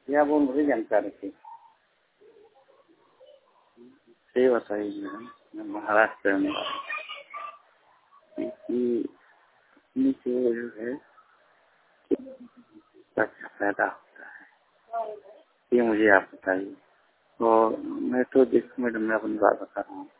या वो मुझे जानकारी थी। सही बताइए मैडम, मैं महाराष्ट्र में नीचे जो है अच्छा पैदा होता है, ये मुझे आप बताइए। तो मैं तो देखो मैडम, मैं अपनी बात बता रहा हूँ।